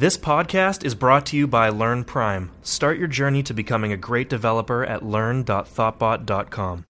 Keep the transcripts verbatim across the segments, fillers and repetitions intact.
This podcast is brought to you by Learn Prime. Start your journey to becoming a great developer at learn dot thoughtbot dot com.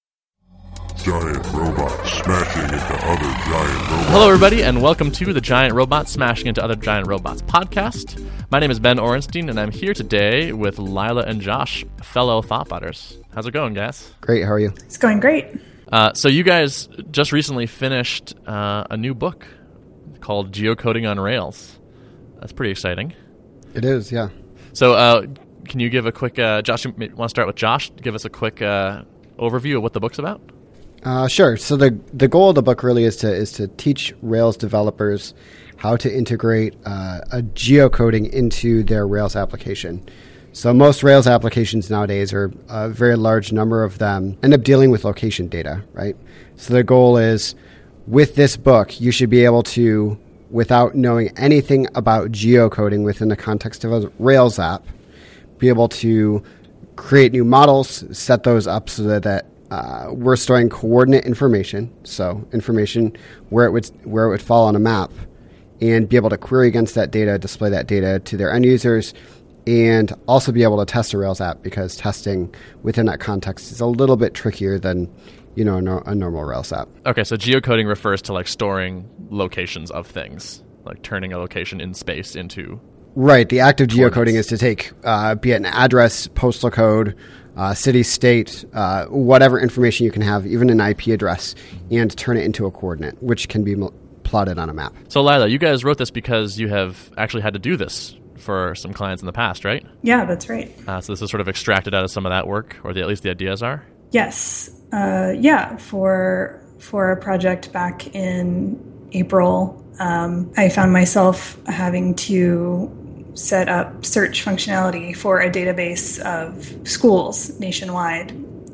Giant robots smashing into other giant robots. Hello, everybody, and welcome to the Giant Robots Smashing into Other Giant Robots podcast. My name is Ben Orenstein, and I'm here today with Lila and Josh, fellow Thoughtbotters. How's it going, guys? Great, how are you? It's going great. Uh, so you guys just recently finished uh, a new book called Geocoding on Rails. That's pretty exciting. It is, yeah. So uh, can you give a quick, uh, Josh, you want to start with Josh? Give us a quick uh, overview of what the book's about? Uh, sure. So the the goal of the book really is to is to teach Rails developers how to integrate uh, a geocoding into their Rails application. So most Rails applications nowadays, or a very large number of them, end up dealing with location data, right? So the goal is, with this book, you should be able to, without knowing anything about geocoding within the context of a Rails app, be able to create new models, set those up so that, that uh, we're storing coordinate information, so information where it would where it would fall on a map, and be able to query against that data, display that data to their end users, and also be able to test a Rails app, because testing within that context is a little bit trickier than, you know, a, no, a normal Rails app. Okay, so geocoding refers to like storing locations of things, like turning a location in space into... Right. The act of geocoding is to take, uh, be it an address, postal code, uh, city, state, uh, whatever information you can have, even an I P address, and turn it into a coordinate, which can be m- plotted on a map. So Lila, you guys wrote this because you have actually had to do this for some clients in the past, right? Yeah, that's right. Uh, so this is sort of extracted out of some of that work, or the, at least the ideas are? Yes. Uh, yeah, for for a project back in April, um, I found myself having to set up search functionality for a database of schools nationwide,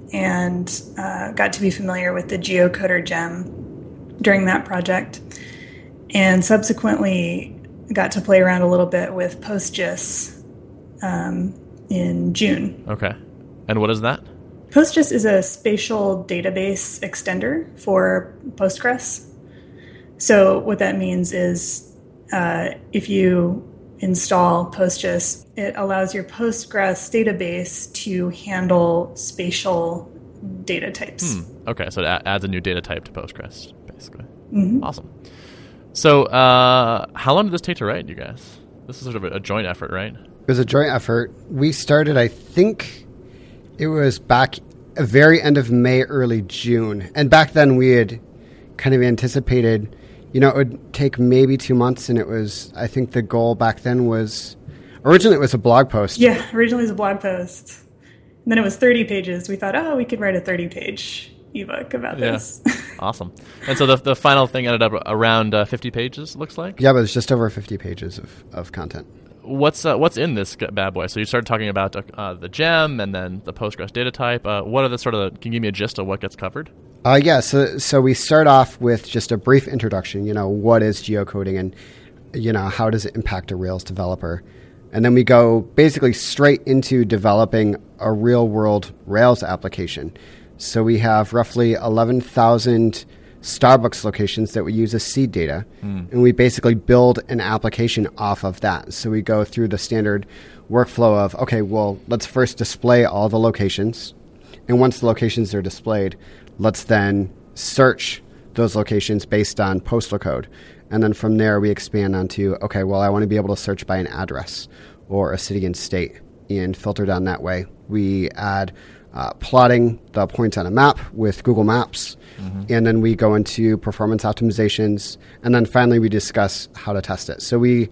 and uh, got to be familiar with the Geocoder gem during that project, and subsequently got to play around a little bit with PostGIS um, in June. Okay. And what is that? PostGIS is a spatial database extender for Postgres. So what that means is uh, if you install PostGIS, it allows your Postgres database to handle spatial data types. Hmm. Okay, so it a- adds a new data type to Postgres, basically. Mm-hmm. Awesome. So uh, how long did this take to write, you guys? This is sort of a, a joint effort, right? It was a joint effort. We started, I think it was back at very end of May, early June. And back then we had kind of anticipated, you know, it would take maybe two months. And it was, I think the goal back then was, originally it was a blog post. Yeah, originally it was a blog post. And then it was thirty pages. We thought, oh, we could write a thirty-page ebook about Yeah. this. Awesome. And so the the final thing ended up around uh, fifty pages, looks like? Yeah, but it's just over fifty pages of, of content. What's uh, what's in this bad boy? So you started talking about uh, the gem and then the Postgres data type. Uh, what are the sort of, the, can you give me a gist of what gets covered? Uh, yeah, so so we start off with just a brief introduction. You know, what is geocoding, and, you know, how does it impact a Rails developer? And then we go basically straight into developing a real-world Rails application. So we have roughly eleven thousand Starbucks locations that we use as seed data, mm. and we basically build an application off of that. So we go through the standard workflow of, okay, well, let's first display all the locations, and once the locations are displayed, let's then search those locations based on postal code. And then from there, we expand onto, okay, well, I want to be able to search by an address or a city and state, and filter down that way. We add uh, plotting the points on a map with Google Maps, mm-hmm. and then we go into performance optimizations, and then finally we discuss how to test it. So we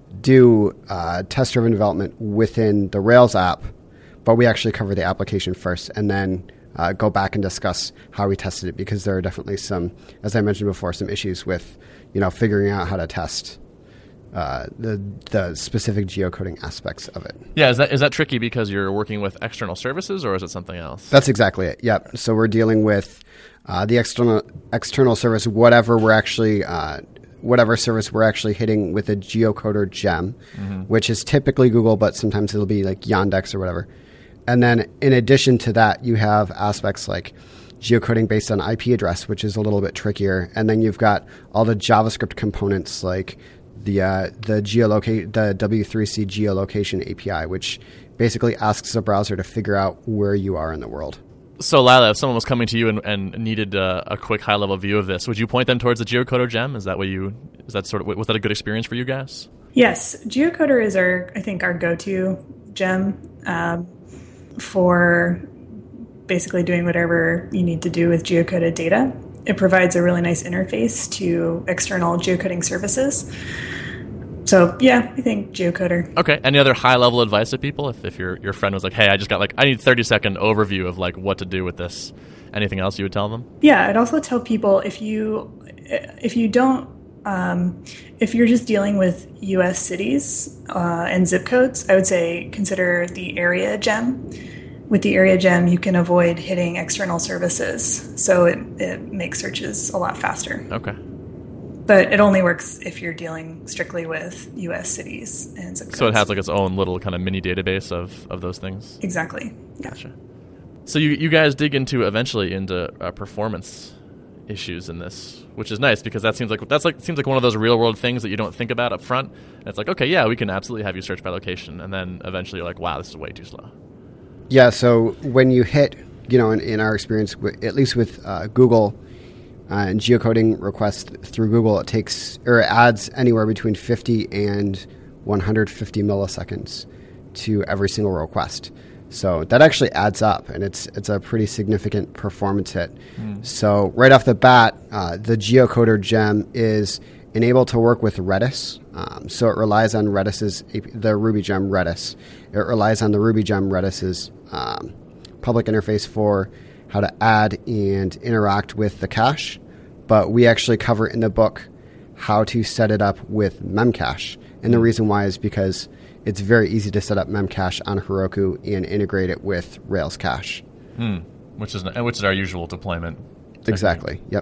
do uh, test-driven development within the Rails app, but we actually cover the application first, and then uh, go back and discuss how we tested it, because there are definitely some, as I mentioned before, some issues with, you know, figuring out how to test uh, the the specific geocoding aspects of it. Yeah, is that is that tricky because you're working with external services, or is it something else? That's exactly it. Yep. So we're dealing with uh, the external external service, whatever we're actually uh, whatever service we're actually hitting with a geocoder gem, mm-hmm. which is typically Google, but sometimes it'll be like Yandex or whatever. And then in addition to that, you have aspects like geocoding based on I P address, which is a little bit trickier. And then you've got all the JavaScript components like the uh, the geolocate the W three C geolocation A P I, which basically asks the browser to figure out where you are in the world. So, Lila, if someone was coming to you and, and needed uh, a quick high-level view of this, would you point them towards the Geocoder gem? Is that what you? Is that sort of was that a good experience for you guys? Yes, Geocoder is our I think our go-to gem um, for basically doing whatever you need to do with geocoded data. It provides a really nice interface to external geocoding services. So, yeah, I think Geocoder. Okay. Any other high-level advice to people? If, if your your friend was like, hey, I just got like, I need a thirty-second overview of like what to do with this. Anything else you would tell them? Yeah, I'd also tell people if you if you don't, um, if you're just dealing with U S cities uh, and zip codes, I would say consider the area gem. With the area gem, you can avoid hitting external services. So it, it makes searches a lot faster. Okay. But it only works if you're dealing strictly with U S cities and zip codes. So it has like its own little kind of mini database of, of those things? Exactly. Yeah. Gotcha. So you, you guys dig into eventually into uh, performance issues in this, which is nice because that seems like that's like seems like one of those real world things that you don't think about up front. And it's like, okay, yeah, we can absolutely have you search by location, and then eventually you're like, wow, this is way too slow. Yeah. So when you hit, you know, in, in our experience, at least with uh, Google. Uh, and geocoding requests through Google, it takes or it adds anywhere between fifty and one hundred fifty milliseconds to every single request. So that actually adds up, and it's it's a pretty significant performance hit. Mm. So right off the bat, uh, the Geocoder gem is enabled to work with Redis. Um, so it relies on Redis's the Ruby gem Redis. It relies on the Ruby gem Redis's um, public interface for how to add and interact with the cache, but we actually cover in the book how to set it up with Memcache. And the reason why is because it's very easy to set up Memcache on Heroku and integrate it with Rails Cache. Hmm. Which is which is our usual deployment technique. Exactly. Yep.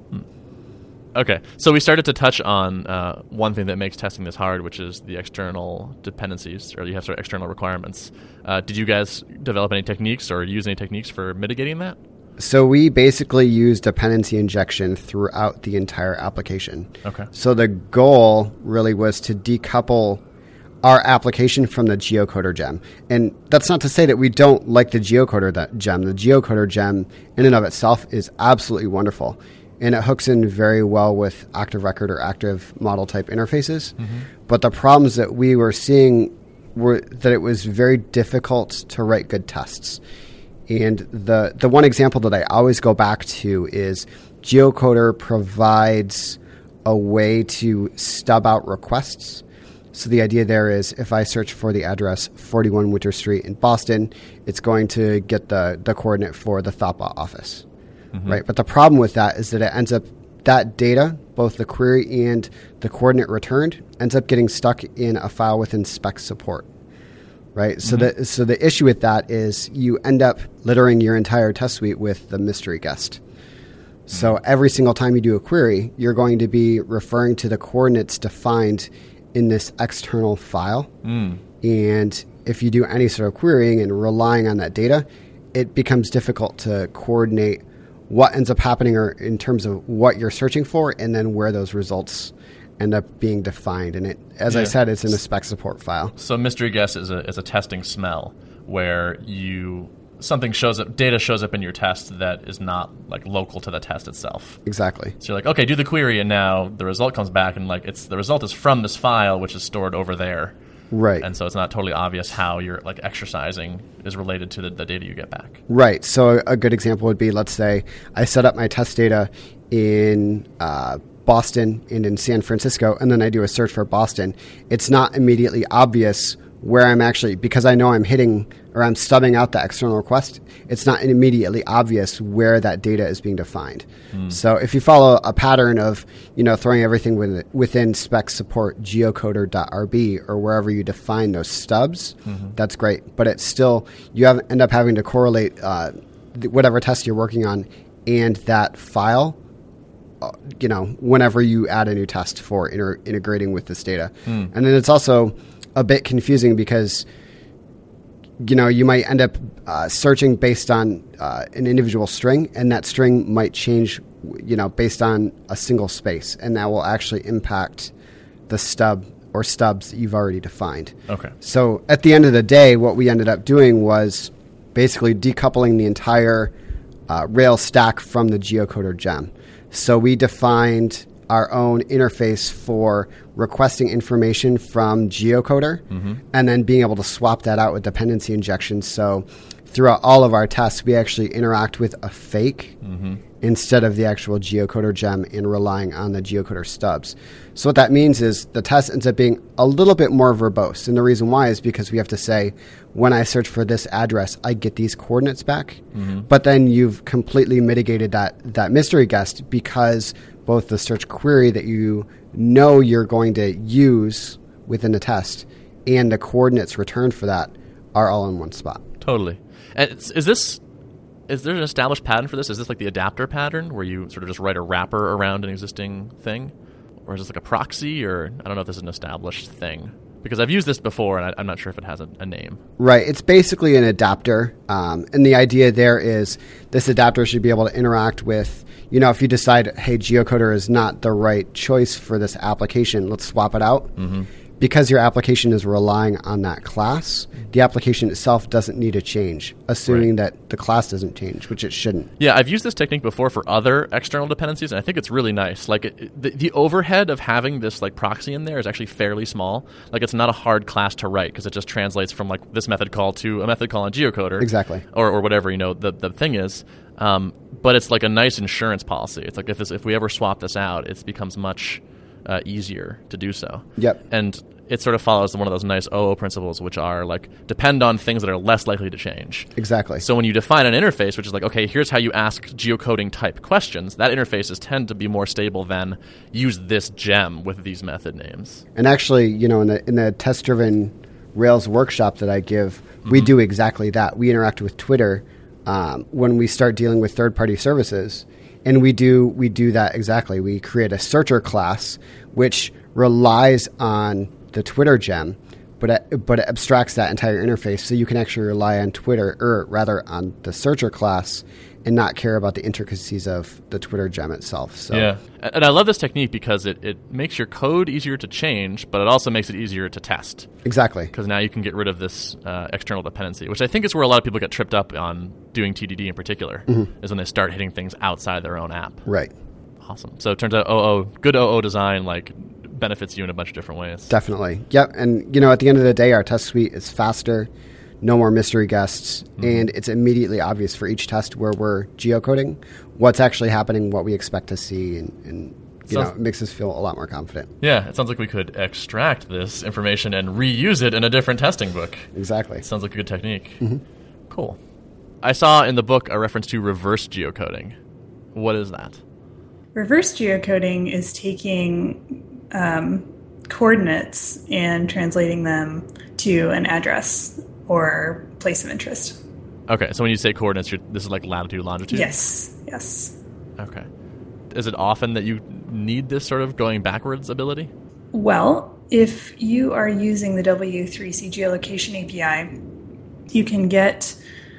Okay, so we started to touch on uh, one thing that makes testing this hard, which is the external dependencies, or you have sort of external requirements. Uh, did you guys develop any techniques or use any techniques for mitigating that? So we basically use dependency injection throughout the entire application. Okay. So the goal really was to decouple our application from the Geocoder gem. And that's not to say that we don't like the Geocoder that gem. The Geocoder gem in and of itself is absolutely wonderful. And it hooks in very well with active record or active model type interfaces. Mm-hmm. But the problems that we were seeing were that it was very difficult to write good tests. And the, the one example that I always go back to is Geocoder provides a way to stub out requests. So the idea there is if I search for the address forty-one Winter Street in Boston, it's going to get the, the coordinate for the Thoughtbot office. Mm-hmm. Right, but the problem with that is that it ends up that data, both the query and the coordinate returned, ends up getting stuck in a file within spec support. Right, so mm-hmm. the so the issue with that is you end up littering your entire test suite with the mystery guest. Mm-hmm. So every single time you do a query, you're going to be referring to the coordinates defined in this external file. Mm. And if you do any sort of querying and relying on that data, it becomes difficult to coordinate what ends up happening or in terms of what you're searching for and then where those results end up being defined. And it, as yeah. I said, it's in a spec support file. So mystery guess is a is a testing smell where you something shows up, data shows up in your test that is not like local to the test itself. Exactly. So you're like, okay, do the query, and now the result comes back, and like it's the result is from this file, which is stored over there. Right. And so it's not totally obvious how you're like exercising is related to the, the data you get back. Right. So a good example would be, let's say I set up my test data in uh, Boston and in San Francisco, and then I do a search for Boston. It's not immediately obvious where I'm actually, because I know I'm hitting or I'm stubbing out the external request, it's not immediately obvious where that data is being defined. Mm. So if you follow a pattern of, you know, throwing everything within, within spec support geocoder.rb or wherever you define those stubs, mm-hmm. that's great. But it's still, you have, end up having to correlate uh, whatever test you're working on and that file, uh, you know, whenever you add a new test for inter- integrating with this data. Mm. And then it's also a bit confusing because, you know, you might end up uh, searching based on uh, an individual string, and that string might change, you know, based on a single space, and that will actually impact the stub or stubs that you've already defined. Okay. So at the end of the day, what we ended up doing was basically decoupling the entire uh, Rails stack from the geocoder gem. So we defined our own interface for requesting information from geocoder mm-hmm. and then being able to swap that out with dependency injection. So throughout all of our tests, we actually interact with a fake mm-hmm. instead of the actual geocoder gem and relying on the geocoder stubs. So what that means is the test ends up being a little bit more verbose. And the reason why is because we have to say, when I search for this address, I get these coordinates back. Mm-hmm. But then you've completely mitigated that, that mystery guessed because both the search query that you know you're going to use within the test and the coordinates returned for that are all in one spot. Totally. And it's, is this is there an established pattern for this? Is this like the adapter pattern where you sort of just write a wrapper around an existing thing? Or is this like a proxy? Or I don't know if this is an established thing. Because I've used this before, and I, I'm not sure if it has a, a name. Right. It's basically an adapter. Um, and the idea there is this adapter should be able to interact with, you know, if you decide, hey, geocoder is not the right choice for this application, let's swap it out. Mm-hmm. Because your application is relying on that class, the application itself doesn't need to change, assuming right. that the class doesn't change, which it shouldn't. Yeah, I've used this technique before for other external dependencies, and I think it's really nice. Like it, the, the overhead of having this like proxy in there is actually fairly small. Like it's not a hard class to write because it just translates from like this method call to a method call in geocoder. Exactly. Or, or whatever, you know, the, the thing is. Um, but it's like a nice insurance policy. It's like if this, if we ever swap this out, it becomes much uh, easier to do so. Yep. And it sort of follows one of those nice O O principles, which are like depend on things that are less likely to change. Exactly. So when you define an interface, which is like, okay, here's how you ask geocoding type questions, that interfaces tend to be more stable than use this gem with these method names. And actually, you know, in the in the test-driven Rails workshop that I give, mm-hmm. we do exactly that. We interact with Twitter um, when we start dealing with third-party services, and we do we do that exactly. We create a searcher class which relies on the Twitter gem, but it, but it abstracts that entire interface so you can actually rely on Twitter, or rather on the searcher class, and not care about the intricacies of the Twitter gem itself. So. Yeah, and I love this technique because it, it makes your code easier to change, but it also makes it easier to test. Exactly. Because now you can get rid of this uh, external dependency, which I think is where a lot of people get tripped up on doing T D D in particular, mm-hmm. is when they start hitting things outside their own app. Right. Awesome. So it turns out O O, good O O design, like, benefits you in a bunch of different ways. Definitely. Yep. And, you know, at the end of the day, our test suite is faster, no more mystery guests, mm-hmm. and it's immediately obvious for each test where we're geocoding what's actually happening, what we expect to see, and, and you sounds, know, it makes us feel a lot more confident. Yeah, it sounds like we could extract this information and reuse it in a different testing book. Exactly. It sounds like a good technique. Mm-hmm. Cool. I saw in the book a reference to reverse geocoding. What is that? Reverse geocoding is taking um, coordinates and translating them to an address or place of interest. Okay, so when you say coordinates, you're, this is like latitude, longitude? Yes, yes. Okay. Is it often that you need this sort of going backwards ability? Well, if you are using the W three C geolocation A P I, you can get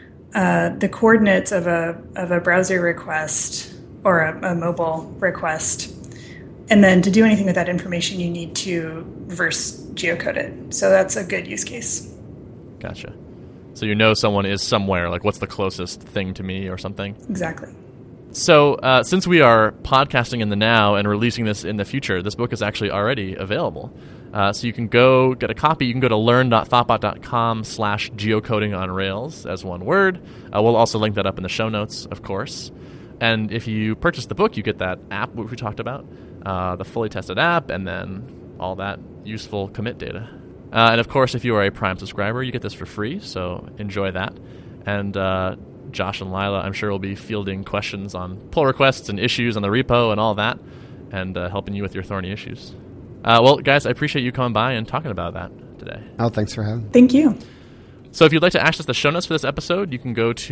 uh, the coordinates of a of a browser request or a, a mobile request. And then to do anything with that information, you need to reverse geocode it. So that's a good use case. Gotcha. So you know someone is somewhere, like what's the closest thing to me or something? Exactly. So uh, since we are podcasting in the now and releasing this in the future, this book is actually already available. Uh, so you can go get a copy. You can go to learn.thoughtbot.com slash geocoding on Rails as one word. Uh, we'll also link that up in the show notes, of course. And if you purchase the book, you get that app which we talked about, uh, the fully tested app, and then all that useful commit data. Uh, and of course, if you are a Prime subscriber, you get this for free, so enjoy that. And uh, Josh and Lila, I'm sure, will be fielding questions on pull requests and issues on the repo and all that, and uh, helping you with your thorny issues. Uh, well, guys, I appreciate you coming by and talking about that today. Oh, thanks for having me. Thank you. So if you'd like to access the show notes for this episode, you can go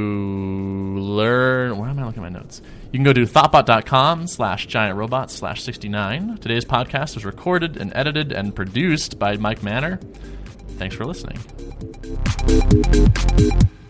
to learn... Where am I looking at my notes? You can go to thoughtbot.com slash giantrobot slash 69. Today's podcast was recorded and edited and produced by Mike Manor. Thanks for listening.